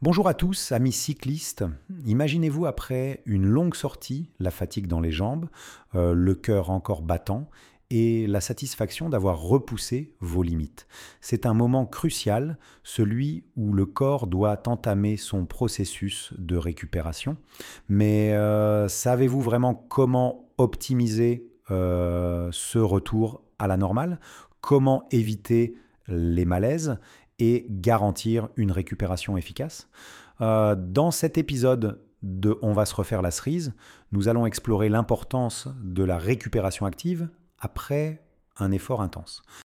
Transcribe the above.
Bonjour à tous, amis cyclistes. Imaginez-vous après une longue sortie, la fatigue dans les jambes, le cœur encore battant et la satisfaction d'avoir repoussé vos limites. C'est un moment crucial, celui où le corps doit entamer son processus de récupération. Mais savez-vous vraiment comment optimiser ce retour à la normale? Comment éviter les malaises et garantir une récupération efficace? Dans cet épisode de On va se refaire la cerise, nous allons explorer l'importance de la récupération active après un effort intense.